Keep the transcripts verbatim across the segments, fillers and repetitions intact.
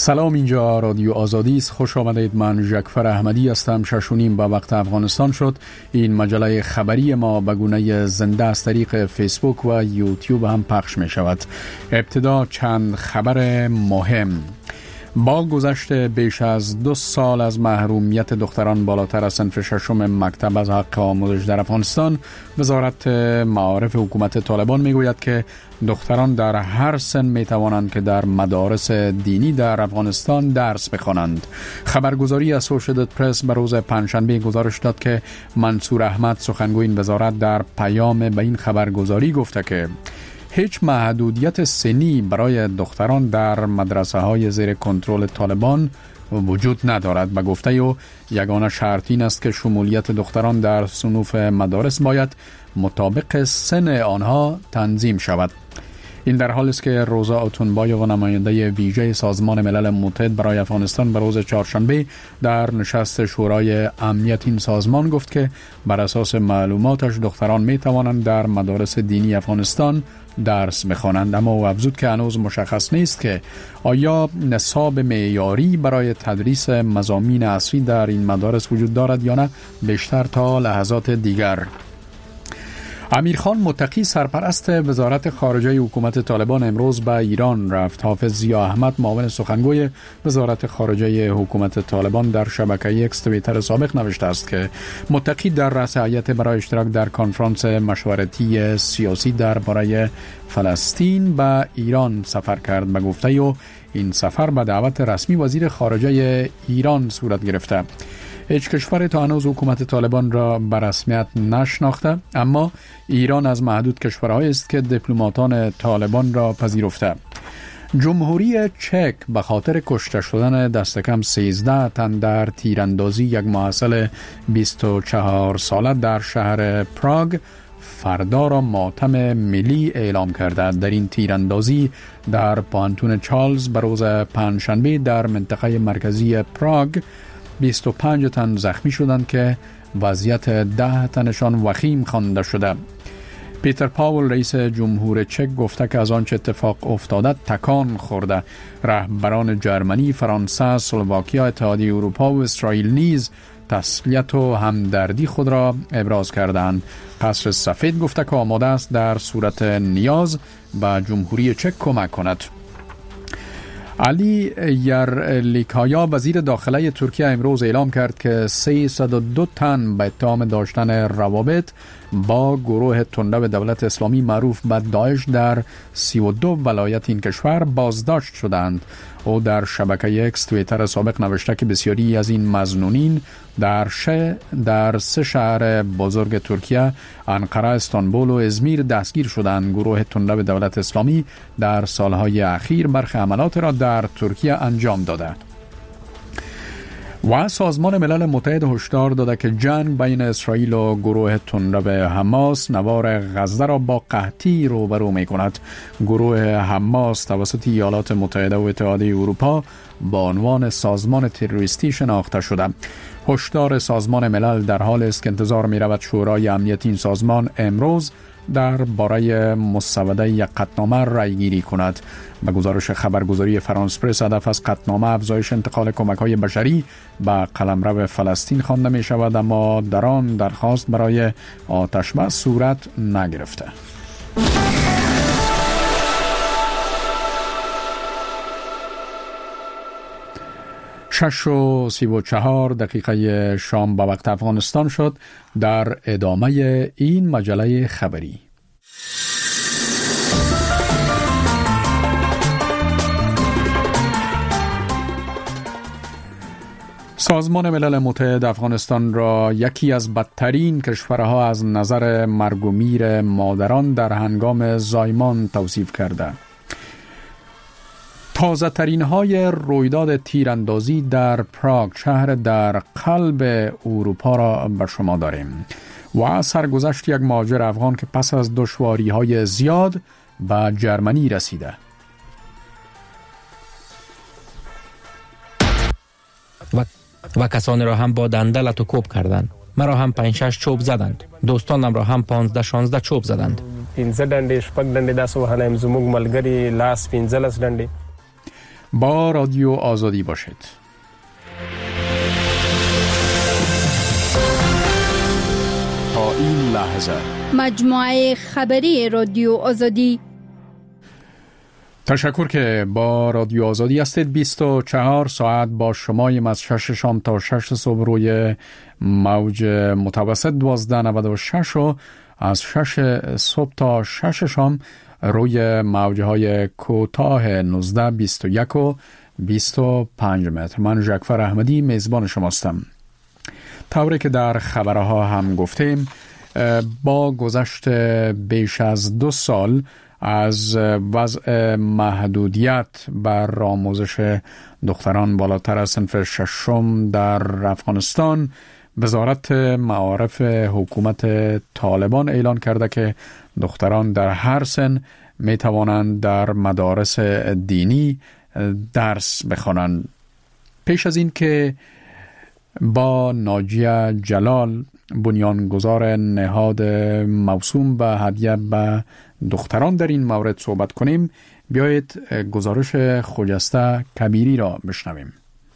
سلام، اینجا رادیو آزادی است. خوش آمدید. من ژکفر احمدی هستم. ششونیم با وقت افغانستان شد. این مجله خبری ما به گونه زنده از طریق فیسبوک و یوتیوب هم پخش می شود. ابتدا چند خبر مهم. با گذشت بیش از دو سال از محرومیت دختران بالاتر از صنف ششم مکتب از حق آموزش در افغانستان، وزارت معارف حکومت طالبان میگوید که دختران در هر سن می توانند که در مدارس دینی در افغانستان درس بخوانند. خبرگزاری اسوشییتد پرس به روز پنجشنبه گزارش داد که منصور احمد، سخنگوی این وزارت، در پیام به این خبرگزاری گفته که هیچ محدودیت سنی برای دختران در مدرسه های زیر کنترل طالبان وجود ندارد. به گفته او یگانه شرط این است که شمولیت دختران در صنوف مدارس باید مطابق سن آنها تنظیم شود. این در حالی است که روزا اتونبایو و نماینده ویژه سازمان ملل متحد برای افغانستان به روز چهارشنبه در نشست شورای امنیت این سازمان گفت که بر اساس معلوماتش دختران می توانند در مدارس دینی افغانستان درس بخوانند، اما او افزود که هنوز مشخص نیست که آیا نصاب معیاری برای تدریس مضامین اصلی در این مدارس وجود دارد یا نه، بیشتر تا لحظات دیگر. امیرخان متقی، سرپرست وزارت خارجه حکومت طالبان، امروز به ایران رفت. حافظ ضیا احمد، معاون سخنگوی وزارت خارجه حکومت طالبان، در شبکه اکس توییتر سابق نوشته است که متقی در رأس هیئت برای اشتراک در کنفرانس مشورتی سیاسی درباره فلسطین به ایران سفر کرد. به گفته او این سفر به دعوت رسمی وزیر خارجه ایران صورت گرفته. هیچ کشور تا هنوز حکومت طالبان را به رسمیت نشناخته، اما ایران از معدود کشورهایی است که دیپلماتان طالبان را پذیرفته. جمهوری چک به خاطر کشته شدن دست کم سیزده تن در تیراندازی یک محصل بیست و چهار ساله در شهر پراگ فردا را ماتم ملی اعلام کرده. در این تیراندازی در پانتون چارلز به روز پنجشنبه در منطقه مرکزی پراگ بیست و پنج تن زخمی شدند که وضعیت ده تنشان وخیم خوانده شده. پیتر پاول، رئیس جمهور چک، گفته که از آنچه اتفاق افتاده تکان خورده. رهبران جرمنی، فرانسه، اسلواکیا، اتحادیه اروپا و اسرائیل نیز تسلیت و همدردی خود را ابراز کردند. قصر سفید گفته که آماده است در صورت نیاز به جمهوری چک کمک کند. علی یرلیکایا، وزیر داخله ترکیه، امروز اعلام کرد که سیصد و دو تن به اتهام داشتن روابط با گروه تندرو دولت اسلامی معروف به داعش در سی و دو ولایت این کشور بازداشت شدند. او در شبکه اکس توییتر سابق نوشته که بسیاری از این مظنونین در شه در سه شهر بزرگ ترکیه، انقره، استانبول و ازمیر دستگیر شدند. گروه تندرو دولت اسلامی در سالهای اخیر برخی حملات را در ترکیه انجام داده. و سازمان ملل متحد هشدار داده که جنگ بین اسرائیل و گروه تندرو حماس نوار غزه را با قحطی روبرو می کند. گروه حماس توسط ایالات متحده و اتحادیه اروپا با عنوان سازمان تروریستی شناخته شده. هشدار سازمان ملل در حال است که انتظار می رود شورای امنیت این سازمان امروز در باره مسوده یک قطعنامه رای گیری کند. به گزارش خبرگزاری فرانس پرس، هدف از قطعنامه افزایش انتقال کمک‌های بشری به قلمرو فلسطین خوانده می شود، اما در آن درخواست برای آتش‌بس صورت نگرفته. شش و سی و چهار دقیقه شام به وقت افغانستان شد. در ادامه این مجله خبری، سازمان ملل متحد افغانستان را یکی از بدترین کشورها از نظر مرگ و میر مادران در هنگام زایمان توصیف کرده. تازه ترین های رویداد تیراندازی در پراگ، شهر در قلب اروپا، را به شما داریم و سرگذشت یک مهاجر افغان که پس از دشواری های زیاد به جرمنی رسیده. و, و کسانی را هم با دندل تو کوب کردند. مرا هم پنج شش چوب زدند. دوستانم را هم پانزده شانزده چوب زدند. پنځه ډنډې شپږ ډنډې داسې وهلی یم. زموږ ملګري لاس پنځلس ډنډې. با رادیو آزادی باشید. تا این لحظه مجموعه خبری رادیو آزادی. تشکر که با رادیو آزادی هستید. بیست و چهار ساعت با شماییم از شش شام تا شش صبح روی موج متوسط دوازده نود و شش و از شش صبح تا شش شام روی موجه های کوتاه نوزده، بیست و یک و بیست و پنج متر. من ژکفر احمدی میزبان شماستم. طوری که در خبرها هم گفتیم، با گذشت بیش از دو سال از وضع محدودیت بر آموزش دختران بالاتر از صنف ششم در افغانستان، وزارت معارف حکومت طالبان اعلان کرده که دختران در هر سن می توانند در مدارس دینی درس بخوانند. پیش از این که با ناجیه جلال، بنیانگذار نهاد موسوم به هدیه به دختران در این مورد صحبت کنیم، بیایید گزارش خجسته کبیری را بشنویم.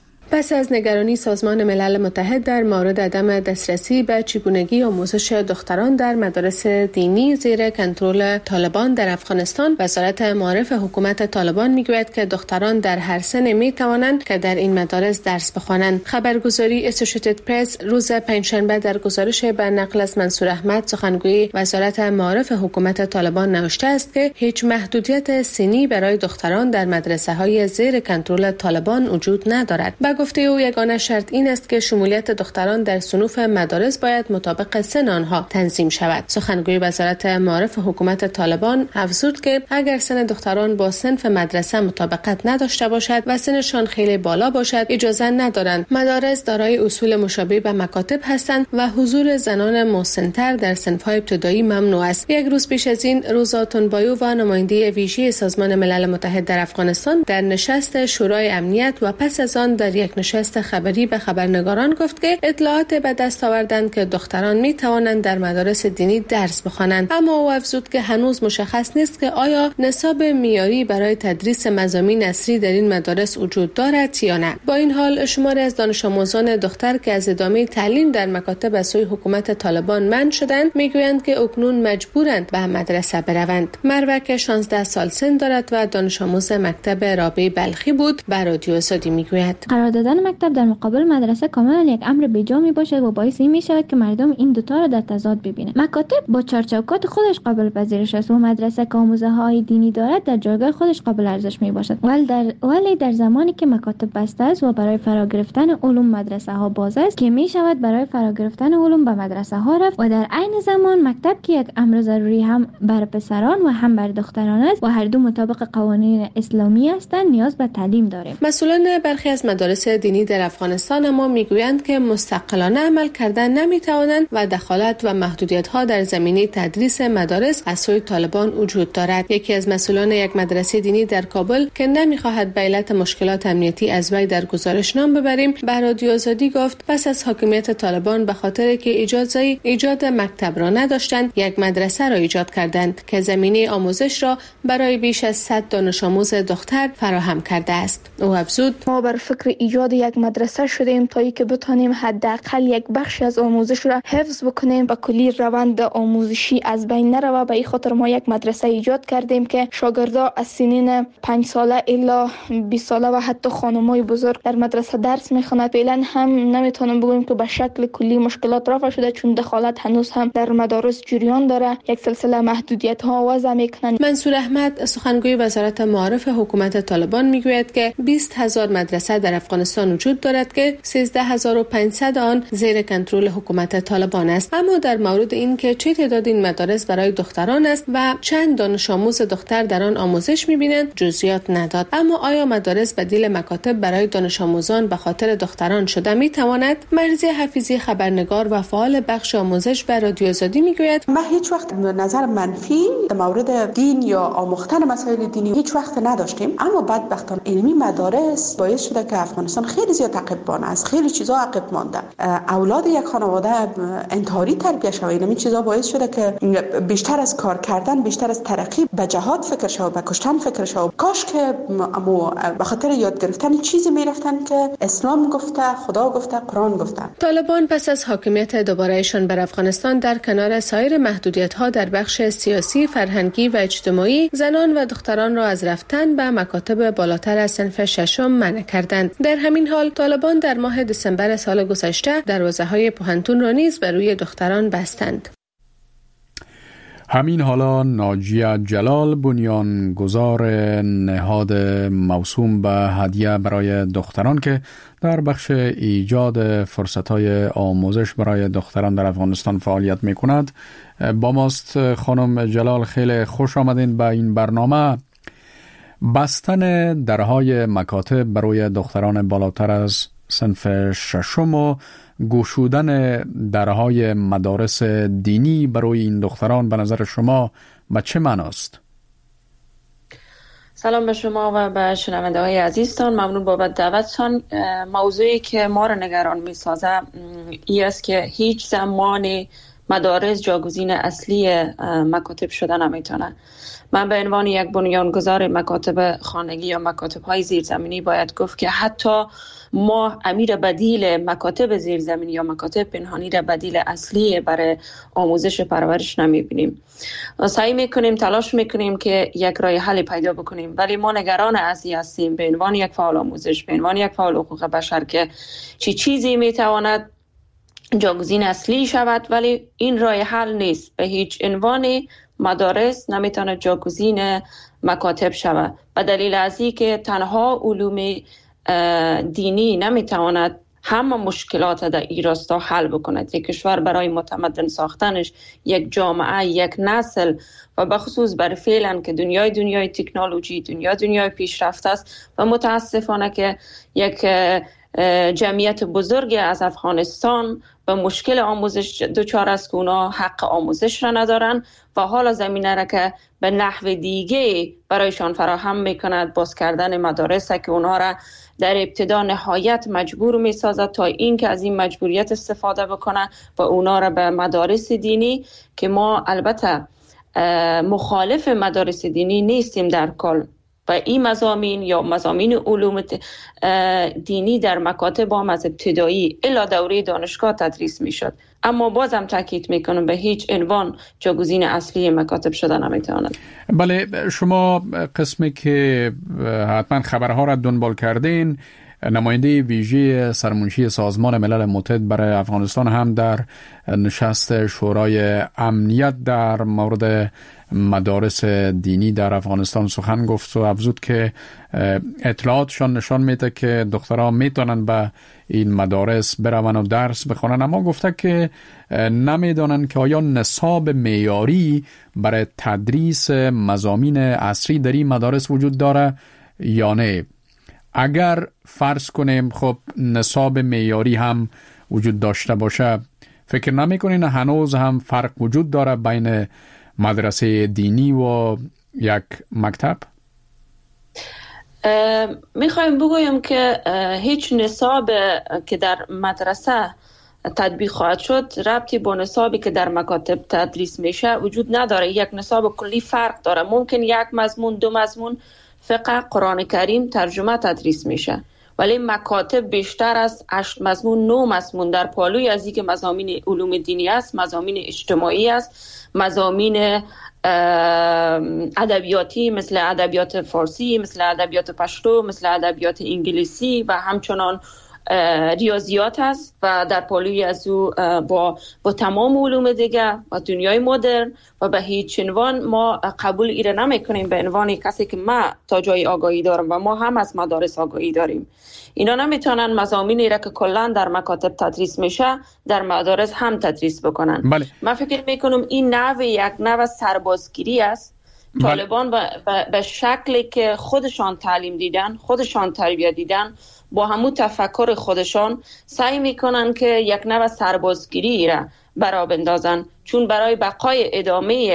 پس از نگرانی سازمان ملل متحد در مورد عدم دسترسی به چگونگی آموزش دختران در مدارس دینی زیر کنترل طالبان در افغانستان، وزارت معارف حکومت طالبان میگوید که دختران در هر سن می توانند که در این مدارس درس بخوانند. خبرگزاری اسوسییتد پرس روز پنجشنبه در گزارش به نقل از منصور احمد، سخنگوی وزارت معارف حکومت طالبان، نوشته است که هیچ محدودیت سنی برای دختران در مدرسه های زیر کنترل طالبان وجود ندارد. گفته او یگانه شرط این است که شمولیت دختران در صنوف مدارس باید مطابق سن آنها تنظیم شود. سخنگوی وزارت معارف حکومت طالبان افزود که اگر سن دختران با صنف مدرسه مطابقت نداشته باشد و سنشان خیلی بالا باشد، اجازه ندارند. مدارس دارای اصول مشابه به مکاتب هستند و حضور زنان مسن‌تر در صنف‌های ابتدایی ممنوع است. یک روز پیش از این، روزا تونبایو و نماینده ویژه سازمان ملل متحد در افغانستان در نشست شورای امنیت و پس از آن در یک نشست خبری به خبرنگاران گفت که اطلاعات به دست آوردند که دختران می توانند در مدارس دینی درس بخوانند، اما او افزود که هنوز مشخص نیست که آیا نصاب معیاری برای تدریس مضامین عصری در این مدارس وجود دارد یا نه. با این حال، شماری از دانش آموزان دختر که از ادامه تعلیم در مکاتب از سوی حکومت طالبان منع شدند، میگویند که اکنون مجبورند به مدرسه بروند. مروه که شانزده سال سن دارد و دانش آموز مکتب رابعه بلخی بود، به رادیو آزادی میگوید قرار دادن مکتب در مقابل مدرسه کاملا یک امر بیجا می باشد و باعث این می شود که مردم این دوتا را در تضاد ببینند. مکاتب با چارچوبات خودش قابل پذیرش است و مدرسه که آموزه های دینی دارد در جایگاه خودش قابل ارزش می باشد. ولی در ولی در زمانی که مکاتب بسته است و برای فرا گرفتن علوم مدرسه ها باز است، که می شود برای فرا گرفتن علوم به مدرسه ها رفت و در عین زمان مکتب که یک امر ضروری هم بر پسران و هم بر دختران است و هر دو مطابق قوانین اسلامی هستند، نیاز به تعلیم داریم. مسئولان برخی از مدارس دینی در افغانستان اما میگویند که مستقلانه عمل کردن نمیتوانند و دخالت و محدودیت‌ها در زمینه تدریس مدارس از سوی طالبان وجود دارد. یکی از مسئولان یک مدرسه دینی در کابل که نمیخواهد به علت مشکلات امنیتی از وی در گزارش نام ببریم، به رادیو آزادی گفت پس از حاکمیت طالبان به خاطر که اجازه ایجاد مکتب را نداشتند، یک مدرسه را ایجاد کردند که زمینه آموزش را برای بیش از صد دانش آموز دختر فراهم کرده است. او افزود ما بر فکر ایجاد یک مدرسه شدیم تا اینکه بتانیم حداقل یک بخشی از آموزش را حفظ بکنیم و کلی روند آموزشی از بین نرود. به این خاطر ما یک مدرسه ایجاد کردیم که شاگردا از سنین پنج ساله الا بیست ساله و حتی خانمای بزرگ در مدرسه درس میخوانند. فعلا هم نمیتونم بگویم که به شکل کلی مشکلات رفع شده، چون دخالت هنوز هم در مدارس جریان داره. یک سلسله محدودیت ها وضع میکنند. منصور احمد، سخنگوی وزارت معارف حکومت طالبان، میگوید که بیست هزار مدرسه در افغانستان وجود دارد که سیزده هزار و پانصد آن زیر کنترل حکومت طالبان است. اما در مورد این که چه تعداد این مدارس برای دختران است و چند دانش آموز دختر در آن آموزش می‌بینند جزئیات نداد. اما آیا مدارس بدیل مکاتب برای دانش آموزان به خاطر دختران شده می‌تواند؟ مرزی حفیظی، خبرنگار و فعال بخش آموزش، به رادیو آزادی میگوید من هیچ وقت نظر منفی در مورد دین یا آموختن مسائل دینی هیچ وقت نداشتیم، اما بدبختانه علمی مدارس باعث شده که افغان افغانستان خیلی زیاد عقب مانده است، خیلی چیزا عقب مانده. اولاد یک خانواده انتحاری تربیت شوه، این چیزا باعث شده که بیشتر از کار کردن، بیشتر از ترقی به جهاد فکر شو، به کشتن فکر شو. کاش که امو به خاطر یاد گرفتن چیزی میرفتن که اسلام گفته، خدا گفته، قرآن گفته. طالبان پس از حاکمیت دوبارهشان بر افغانستان در کنار سایر محدودیت‌ها در بخش سیاسی، فرهنگی و اجتماعی، زنان و دختران را از رفتن به مکاتب بالاتر از صنف ششم منع کردند. در همین حال طالبان در ماه دسامبر سال گذشته دروازه‌های پوهنتون را نیز بر روی دختران بستند. همین حالا ناجیه جلال، بنیانگذار نهاد موسوم به هدیه برای دختران که در بخش ایجاد فرصت‌های آموزش برای دختران در افغانستان فعالیت می‌کند، با ماست. خانم جلال، خیلی خوش آمدین به این برنامه. بستن درهای مکاتب برای دختران بالاتر از صنف ششم و گشودن درهای مدارس دینی برای این دختران به نظر شما به چه معناست؟ سلام به شما و به شنونده های عزیزتان. ممنون بابت دعوتتان. موضوعی که ما را نگران می سازه این است که هیچ زمانی مدارس جاگزین اصلی مکاتب شده نمیتونه. من به عنوان یک بنیانگذار مکاتب خانگی یا مکاتب های زیرزمینی باید گفت که حتی ما امیر بدیل مکاتب زیرزمینی یا مکاتب پنهانی را بدیل اصلی برای آموزش پرورش نمیبینیم. سعی میکنیم، تلاش میکنیم که یک راه حل پیدا بکنیم، ولی ما نگران از این هستیم به عنوان یک فعال آموزش، به عنوان یک فعال حقوق بشر که چی چیزی میتواند جاگزین اصلی شود، ولی این راه حل نیست. به هیچ عنوانی مدارس نمیتونه جاگزین مکاتب شود به دلیل از این که تنها علوم دینی نمیتواند همه مشکلات در این راستا حل بکند. یک کشور برای متمدن ساختنش، یک جامعه، یک نسل و بخصوص بر فعلا که دنیای دنیای تکنولوژی، دنیا دنیای پیشرفته است و متاسفانه که یک جمعیت بزرگی از افغانستان به مشکل آموزش دچار است که اونا حق آموزش را ندارن و حالا زمینه را که به نحو دیگه برایشان فراهم میکند باز کردن مدارس که اونا را در ابتدا نهایت مجبور میسازد تا این که از این مجبوریت استفاده بکنه و اونا را به مدارس دینی که ما البته مخالف مدارس دینی نیستیم در کل و این مضامین یا مضامین علوم دینی در مکاتب هم از ابتدایی الی دوره دانشگاه تدریس میشد، اما بازم تاکید میکنم به هیچ عنوان جاگزین اصلی مکاتب شده نمیتواند. بله، شما قسمی که حتما خبرها را دنبال کردین، نماینده ویژه سرمنشی سازمان ملل متحد برای افغانستان هم در نشست شورای امنیت در مورد مدارس دینی در افغانستان سخن گفت و افزود که اطلاعاتشان نشان میده که دخترها میتونن به این مدارس برون و درس بخونن، اما گفته که نمیدانن که آیا نصاب معیاری برای تدریس مضامین عصری در این مدارس وجود داره یا نه. اگر فرض کنیم خب نصاب معیاری هم وجود داشته باشه، فکر نمیکنین هنوز هم فرق وجود داره بین مدرسه دینی و یک مکتب؟ میخوایم بگویم که هیچ نصاب که در مدرسه تطبیق خواهد شد ربطی با نصابی که در مکاتب تدریس میشه وجود نداره. یک نصاب کلی فرق داره. ممکن یک مضمون، دو مضمون فقه، قرآن کریم، ترجمه تدریس میشه، ولی مکاتب بیشتر از هشت مضمون، نه مضمون در پالوی از اینکه مضامین علوم دینی است، مضامین اجتماعی است، مضامین ادبیاتی مثل ادبیات فارسی، مثل ادبیات پشتو، مثل ادبیات انگلیسی و همچنان ریاضیات است و در پالوی از او با با تمام علوم دیگه و دنیای مدرن و به هیچ عنوان ما قبول ایره نمی کنیم به عنوان کسی که ما تا جای آگاهی دارم و ما هم از مدارس آگاهی داریم. اینا نمیتونن مضامینی را که کلا در مکاتب تدریس میشه در مدارس هم تدریس بکنن. بله. من فکر میکنم این نوع یک نوع سربازگیری است. بله. طالبان به شکلی که خودشان تعلیم دیدن، خودشان تربیت دیدن، با همون تفکر خودشان سعی میکنن که یک نوع سربازگیری را برا بندازن، چون برای بقای ادامه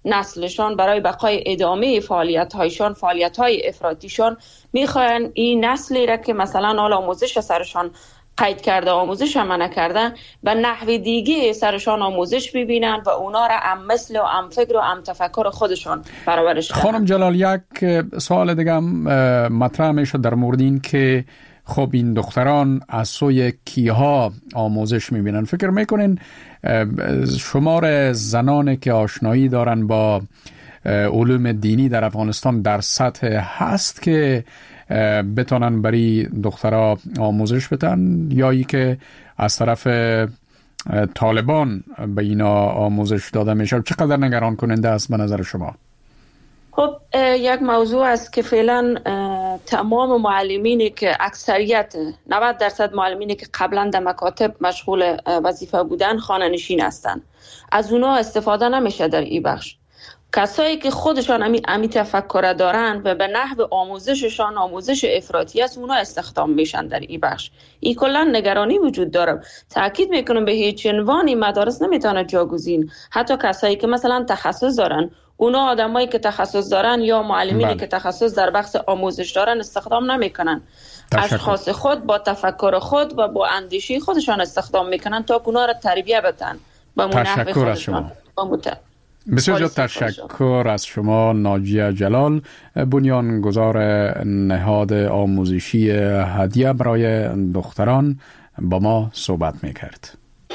نسلشان برای بقای ادامه فعالیت هایشان، فعالیت های افراطیشان، میخواین این نسلی را که مثلا حال آموزش سرشان قید کرده، آموزش هم نکرده، به نحو دیگه سرشان آموزش ببینن و اونا را هم مثل و هم فکر و هم تفکر خودشان برآورش کنن. خانم جلال، یک سوال دیگه هم مطرح میشه در مورد این که خب این دختران از سوی کیها آموزش میبینن؟ فکر میکنین شمار زنانی که آشنایی دارن با علوم دینی در افغانستان در سطح هست که بتونن برای دخترها آموزش بدن، یا ای که از طرف طالبان به اینا آموزش داده میشه؟ چقدر نگران کننده است به نظر شما؟ خب یک موضوع است که فعلا تمام معلمینی که اکثریت نود درصد معلمینی که قبلا در مکاتب مشغول وظیفه بودن خانه نشین هستند، از اونا استفاده نمیشه در این بخش. کسایی که خودشان امی, امی تفکر دارن و به نحو آموزششان آموزش افراطی است، اونا استخدام میشن در این بخش. این کلا نگرانی وجود داره. تاکید میکنم به هیچ عنوانی مدارس نمیتونه جاگزین، حتی کسایی که مثلا تخصص دارن، اونا آدمایی که تخصص دارن یا معلمینی که تخصص در بخش آموزش دارن استخدام نمیکنن. اشخاص خود با تفکر خود و با اندیشه خودشان استخدام میکنن تا اونا را تربیت بدن با نحو خودشان. بسیار زیاد تشکر از شما ناجیه جلال، بنیانگذار نهاد آموزشی هدیه برای دختران، با ما صحبت میکرد.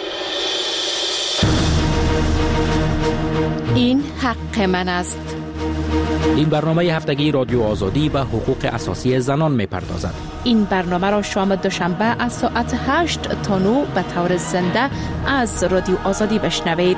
این حق من است. این برنامه هفتگی رادیو آزادی به حقوق اساسی زنان میپردازد. این برنامه را شام دوشنبه از ساعت هشت تا نه به طور زنده از رادیو آزادی بشنوید.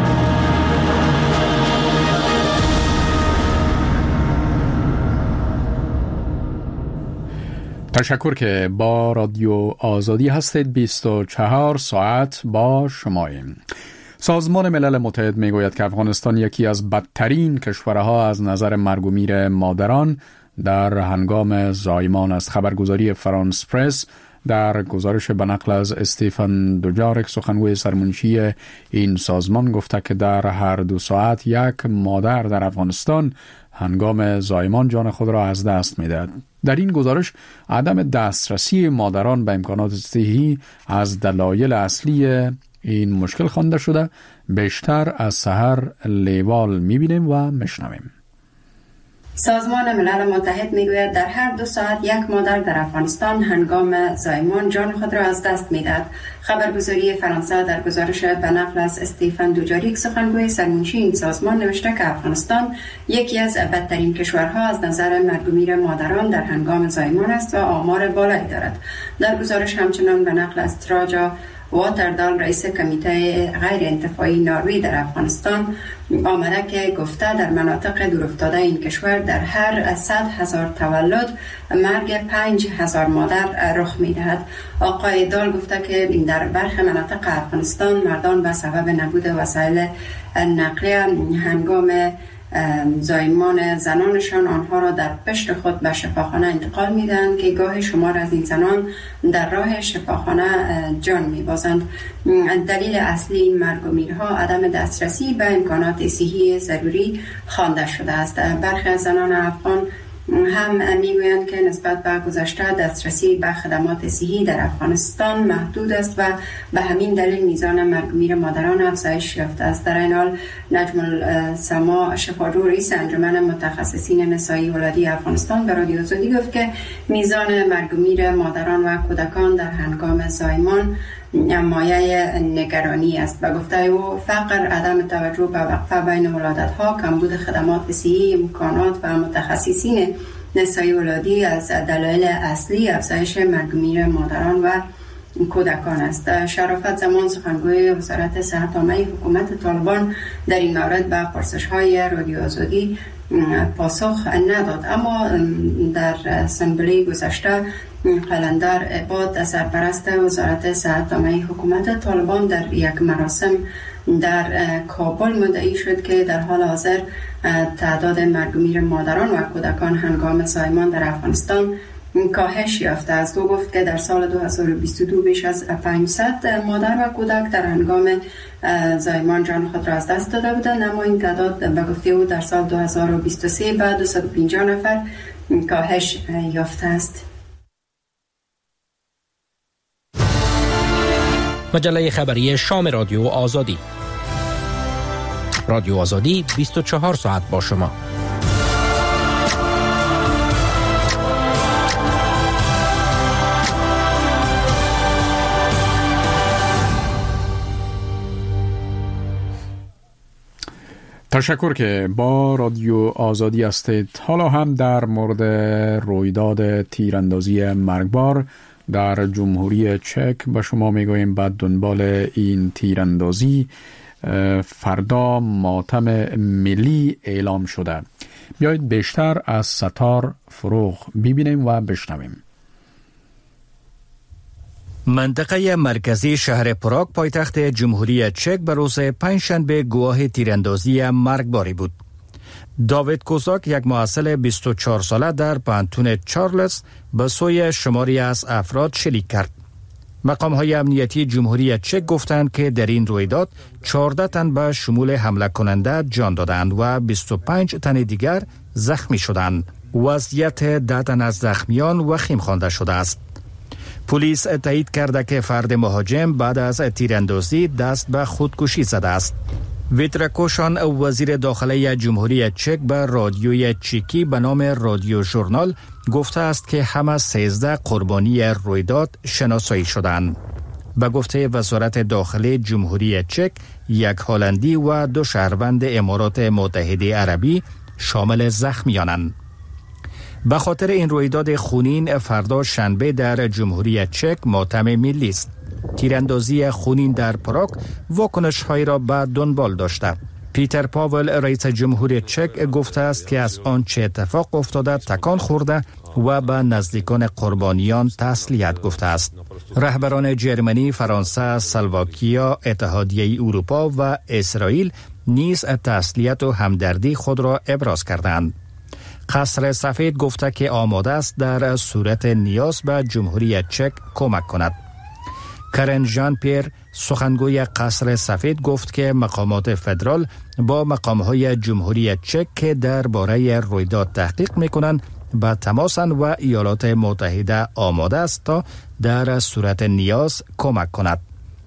تشکر که با رادیو آزادی هستید. بیست و چهار ساعت با شماییم. سازمان ملل متحد میگوید که افغانستان یکی از بدترین کشورها از نظر مرگ و میر مادران در هنگام زایمان است. خبرگزاری فرانس پرس در گزارش به نقل از استیفن دوجارک، سخنگوی سرمنشی این سازمان، گفته که در هر دو ساعت یک مادر در افغانستان هنگام زایمان جان خود را از دست می‌دهد. در این گزارش عدم دسترسی مادران به امکانات صحی از دلایل اصلی این مشکل خوانده شده. بیشتر از سحر لیوال می‌بینیم و میشنویم. سازمان ملل متحد میگوید در هر دو ساعت یک مادر در افغانستان هنگام زایمان جان خود را از دست میدهد. خبرگزاری فرانسه در گزارش به نقل از استیفن دوجاریک، سخنگوی سرمنشی این سازمان، نوشته که افغانستان یکی از بدترین کشورها از نظر مرگ و میر مادران در هنگام زایمان است و آمار بالایی دارد. در گزارش همچنان به نقل از تراجا واتردال، رئیس کمیته غیر انتفاعی نروژ در افغانستان، آمده که گفته در مناطق دورافتاده این کشور در هر صد هزار تولد مرگ پنج هزار مادر رخ می‌دهد. آقای دال گفته که در برخی مناطق افغانستان مردان به سبب نبود وسایل نقلیه هنگام زایمان زنانشان آنها را در پشت خود به شفاخانه انتقال میدن که گاهی شمار از این زنان در راه شفاخانه جان میبازند. دلیل اصلی این مرگ و میرها عدم دسترسی به امکانات صحی ضروری خوانده شده است. برخی از زنان افغان هم میگویند که نسبت به گذشته دسترسی به خدمات صحی در افغانستان محدود است و به همین دلیل میزان مرگ و میر مادران افزایش یافته است. در این حال نجم السما شفاجو، رئیس انجمن متخصصین نسایی ولادی افغانستان، به رادیو آزادی گفت که میزان مرگ و میر مادران و کودکان در هنگام زایمان مایه نگرانی است. به گفته او فقر، عدم توجه به وقفه بین ولادت‌ها، کمبود خدمات صحی، امکانات و متخصصین نسایی ولادی از دلایل اصلی افزایش مرگ و میر مادران و کودکان است. شرافت زمان، سخنگوی وزارت صحت عامه حکومت طالبان، در این مورد به پرسش‌های رادیو آزادی پاسخ نداد، اما در اسمبلی گذشته قلندر عباد، سرپرست وزارت صحت عامه حکومت طالبان، در یک مراسم در کابل مدعی شد که در حال حاضر تعداد مرگ و میر مادران و کودکان هنگام زایمان در افغانستان کاهش یافته است. او گفت که در سال دو هزار و بیست و دو بیش از پانصد مادر و کودک در هنگام زایمان جان خود را از دست داده بودند، اما این تعداد به گفته او در سال دو هزار و بیست و سه به دویست و پنجاه نفر کاهش یافته است. مجله خبری شام رادیو آزادی. رادیو آزادی بیست و چهار ساعت با شما. تشکر که با رادیو آزادی هستید. حالا هم در مورد رویداد تیراندازی مرگبار در جمهوری چک به شما میگوییم. بعد دنبال این تیراندازی فردا ماتم ملی اعلام شده. بیایید بیشتر از ستار فروغ ببینیم و بشنویم. منطقه مرکزی شهر پراگ پایتخت جمهوری چک به روز پنجشنبه گواه تیراندازی مرگباری بود. داوید کوزاک، یک محصل بیست و چهار ساله، در پانتون چارلز به سوی شماری از افراد شلیک کرد. مقام‌های امنیتی جمهوری چک گفتند که در این رویداد چهارده تن به شمول حمله کننده جان دادند و بیست و پنج تن دیگر زخمی شدند. وضعیت ده تن از زخمیان وخیم خوانده شده است. پلیس تایید کرده که فرد مهاجم بعد از تیراندازی دست به خودکشی زده است. ویترکوشان، وزیر داخلی جمهوری چک، به رادیوی چکی به نام رادیو ژورنال گفته است که همه سیزده قربانی رویداد شناسایی شدند. به گفته وزارت داخلی جمهوری چک، یک هلندی و دو شهروند امارات متحده عربی شامل زخمیانند. به خاطر این رویداد خونین فردا شنبه در جمهوری چک ماتم ملی است. تیراندازی خونین در پراگ واکنش‌هایی را به دنبال داشته. پیتر پاول، رئیس جمهوری چک، گفته است که از آنچه اتفاق افتاده تکان خورده و به نزدیکان قربانیان تسلیت گفته است. رهبران جرمنی، فرانسه، اسلواکیا، اتحادیه اروپا و اسرائیل نیز تسلیت و همدردی خود را ابراز کردند. قصر سفید گفته که آماده است در صورت نیاز به جمهوری چک کمک کند. کرن ژان پیر، سخنگوی قصر سفید، گفت که مقامات فدرال با مقامهای جمهوری چک که درباره رویداد تحقیق میکنند به تماسند و ایالات متحده آماده است تا در صورت نیاز کمک کند.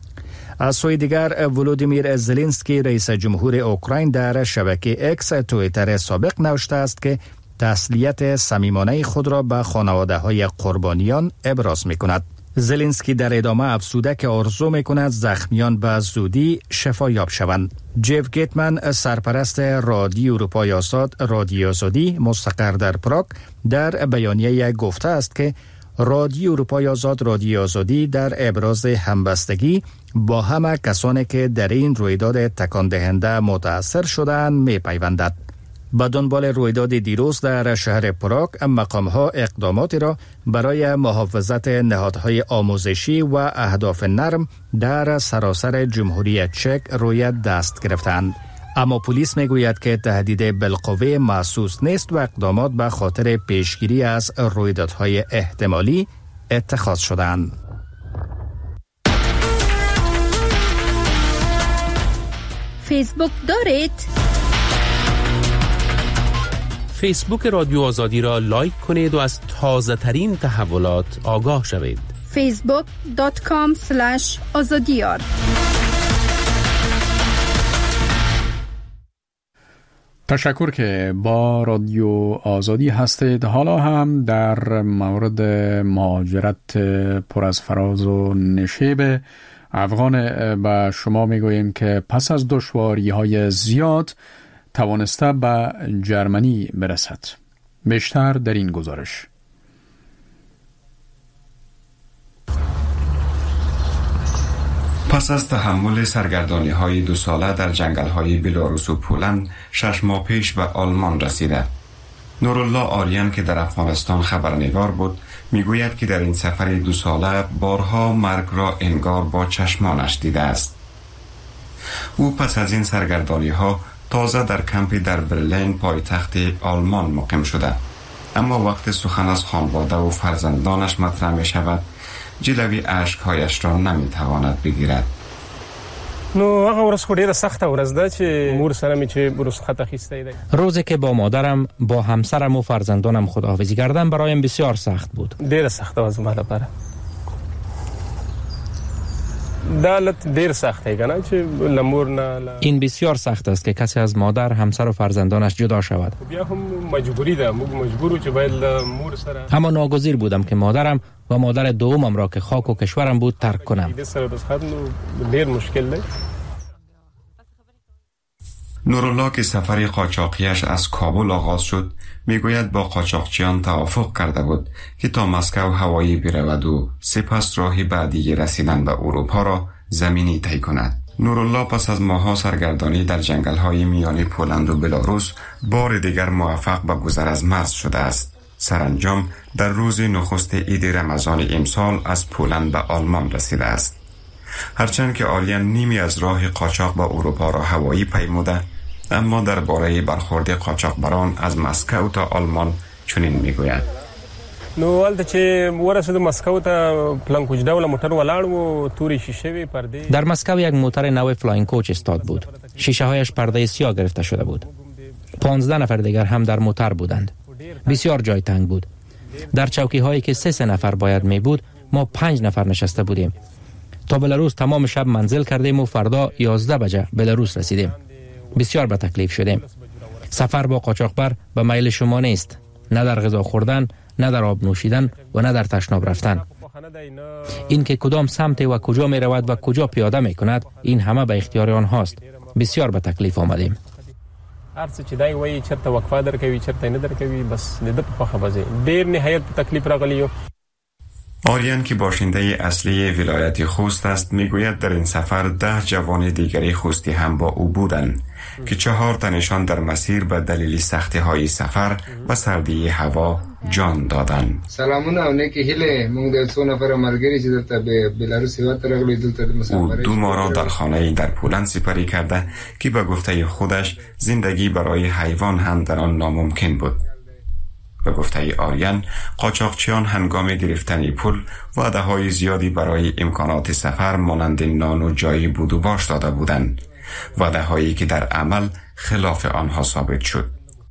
از سوی دیگر، ولودیمیر زلنسکی، رئیس جمهور اوکراین، در شبکه اکس توییتر سابق نوشته است که تسلیت صمیمانه خود را به خانواده های قربانیان ابراز می کند. زلنسکی در ادامه افزوده که آرزو می کند زخمیان به زودی شفایاب شوند. جیف گیتمن، سرپرست رادیو اروپای آزاد رادیو آزادی مستقر در پراگ، در بیانیه گفته است که رادیو اروپای آزاد رادیو آزادی در ابراز همبستگی با همه کسانی که در این رویداد تکان دهنده متاثر شدند می پیوندد. به دنبال رویداد دیروز در شهر پراگ، مقام‌ها اقداماتی را برای محافظت نهادهای آموزشی و اهداف نرم در سراسر جمهوری چک روی دست گرفتند. اما پلیس میگوید که تهدید بالقوه محسوس نیست و اقدامات به خاطر پیشگیری از رویدادهای احتمالی اتخاذ شدند. فیسبوک دارید؟ فیسبوک رادیو آزادی را لایک کنید و از تازه ترین تحولات آگاه شوید. فیسبوک دات کام سلش آزادیار. تشکر که با رادیو آزادی هستید. حالا هم در مورد مهاجرت پر از فراز و نشیب افغان به شما میگوییم که پس از دشواری های زیاد توانسته به جرمنی برسد. بیشتر در این گزارش. پس از تحمل سرگردانی های دو ساله در جنگل های بلاروس و پولند، شش ماه پیش به آلمان رسیده. نورالله آریان که در افغانستان خبرنگار بود، میگوید که در این سفر دو ساله بارها مرگ را انگار با چشمانش دیده است. او پس از این سرگردانی ها تازه در کمپی در برلین پایتخت آلمان مقیم شده. اما وقت سخن از خانواده و فرزندانش مطرح می شود جلوی اشکهایش را نمی تواند بگیرد. نو هغه ورځ خو ډیره سخته ورځ ده چې مور سره می چې رخصت اخیسته دی. روزی که با مادرم، با همسرم و فرزندانم خداحافظی کردم برایم بسیار سخت بود. ډیره سخته و زما لپاره. دالت ډیر سخته کنه چې لمور نه. این بسیار سخت است که کسی از مادر، همسر و فرزندانش جدا شود. بیا هم مجبوری ده، موږ مجبورو چې باید مور سره. اما ناگزیر بودم که مادرم و مادر دومم را که خاک و کشورم بود ترک کنم. ډیر مشکل دی. نورالله که سفر قاچاقیش از کابل آغاز شد میگوید با قاچاقچیان توافق کرده بود که تا مسکو هوایی برود و سپس راه بعدی رسیدن به اروپا را زمینی طی کند. نورالله پس از ماه‌ها سرگردانی در جنگل‌های میان پولند و بلاروس بار دیگر موفق به گذر از مرز شده است. سرانجام در روز نخست عید رمضان امسال از پولند به آلمان رسیده است. هرچند که آریان نیمی از راه قاچاق به اروپا را هوایی پیموده، اما درباره برخورد قاچاقبران از مسکو تا آلمان چنین میگوید. نو ولته چې ورسېدو مسکو ته پلان کوچ ډول موټر ولاړ و توري شیشه پرده. در مسکو یک موتر نو فلاین کوچ استاد بود. شیشه هایش پرده سیاه گرفته شده بود. پانزده نفر دیگر هم در موتر بودند. بسیار جای تنگ بود. در چوکی هایی که سه سه نفر باید می بود ما پنج نفر نشسته بودیم. تا بلاروس تمام شب منزل کردیم و فردا یازده بجه بلاروس رسیدیم. بسیار به تکلیف شدیم. سفر با قاچاقبر به میل شما نیست. نه در غذا خوردن، نه در آب نوشیدن و نه در تشناب رفتن. این که کدام سمت و کجا می رود و کجا پیاده می کند، این همه به اختیار آنهاست. بسیار به تکلیف آمدیم. هر څه چې دای وایي چرته وقفه درکوي چرته نه درکوي بس د په خوخه بځي ډیر نهایت په تکلیف راغلی. آریان که باشنده اصلی ولایت خوست است میگوید در این سفر ده جوان دیگری خوستی هم با او بودند که چهار تنشان در مسیر به دلیل سختی های سفر و سردی هوا جان دادند. سلامونه او نیکی هیله موږ د څو نفر ملګری چې دلته به بلاروس هیواد راغلي دلته د مسافرۍ. او دو ماه را در خانه‌ای در پولند سپری کرده که به گفته خودش زندگی برای حیوان هم در آن ناممکن بود. به گفته آریان قاچاقچیان هنگام گرفتن پول وعده‌های زیادی برای امکانات سفر مانند نان و جایی بود و باش داده بودند، وعده‌هایی که در عمل خلاف آنها ثابت شد.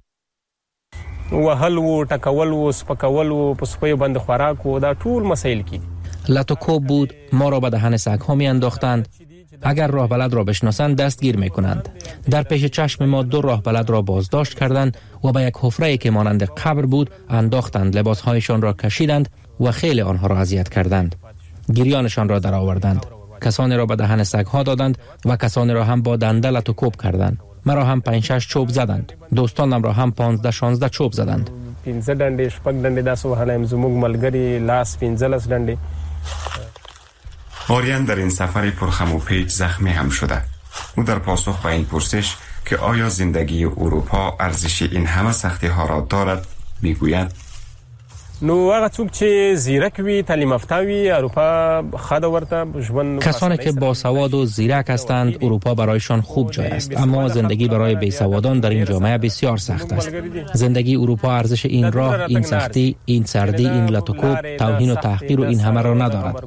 وهل و ټکول و سپکول و پسپای بند خوراک و دا ټول مسائل کی لاتوکوب بود. ما را به دهن سگ‌ها می‌انداختند. اگر راه بلد را بشناسند دستگیر می کنند. در پیش چشم ما دو راه بلد را بازداشت کردند و به یک حفره‌ای که مانند قبر بود انداختند. لباسهایشان را کشیدند و خیلی آنها را اذیت کردند. گریانشان را درآوردند. کسانی را به دهن سگ‌ها دادند و کسانی را هم با دنده لاتوکوب کردند. مرا هم پنج شش چوب زدند. دوستانم را هم پانزده شانزده چوب زدند. پنځه ډنډې شپږ ډنډې داسې وهلایم زموږ ملګري لاس پنځلس ډنډې. آریان در این سفر پرخم و پیچ زخمی هم شده. او در پاسخ به این پرسش که آیا زندگی اروپا ارزش این همه سختی ها را دارد میگوید نو هغه څوک چې زیرک وي تعلیم یافته وي اروپا خاده ورته ژوند. کسانی که باسواد و زیرک هستند اروپا برایشان خوب جای است، اما زندگی برای بیسوادان در این جامعه بسیار سخت است. زندگی اروپا ارزش این راه، این سختی، این سردی، این لاتوکوب، توهین و تحقیر و این همه را ندارد.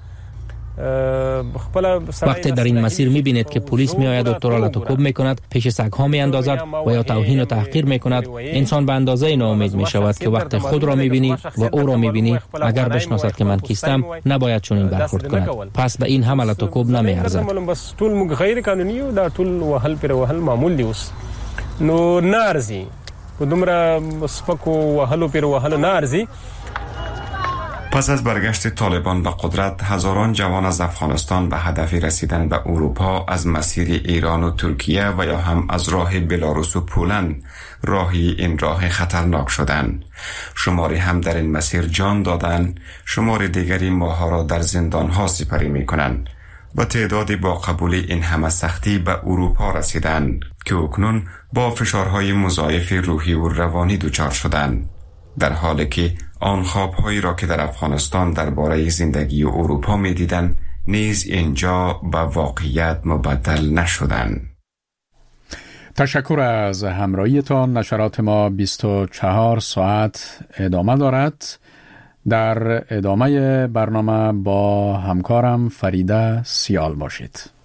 وقتی در این مسیر می‌بینید که پلیس می‌آید و تو را لاتوکوب می‌کند، پیش سگ‌ها می‌اندازد و یا توهین و تحقیر می‌کند، انسان به اندازه ناامید می‌شود که وقتی خود را می‌بینی و او را می‌بینی اگر بشناسد که من کیستم نباید چنین برخورد کند. پس به این همه لاتوکوب نمی‌ارزد. بس ټول موږ غیر قانوني او دا ټول وهل پر وهل معمول دی اوس نو نارزي په دومره سپکو وهلو پر وهل نارزي. پس از برگشت طالبان به قدرت، هزاران جوان از افغانستان به هدف رسیدن به اروپا از مسیر ایران و ترکیه و یا هم از راه بلاروس و پولند راهی این راه خطرناک شدند. شماری هم در این مسیر جان دادند، شمار دیگری ماها را در زندانها سپری می کنند و تعدادی با قبول این همه سختی به اروپا رسیدند که اکنون با فشارهای مضاعف روحی و روانی دچار شدند، در حالی که آن خوابهایی را که در افغانستان درباره زندگی اروپا می‌دیدند نیز اینجا به واقعیت مبدل نشدند. تشکر از همراهیتان. نشرات ما بیست و چهار ساعت ادامه دارد. در ادامه برنامه با همکارم فریده سیال باشید.